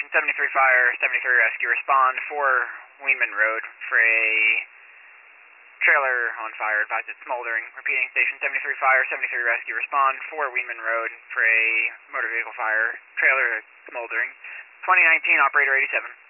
Station 73 Fire, 73 Rescue, respond for Weinman Road for a trailer on fire, advised it's smoldering. Repeating, Station 73 Fire, 73 Rescue, respond for Weinman Road for a motor vehicle fire, trailer smoldering. 2019, Operator 87.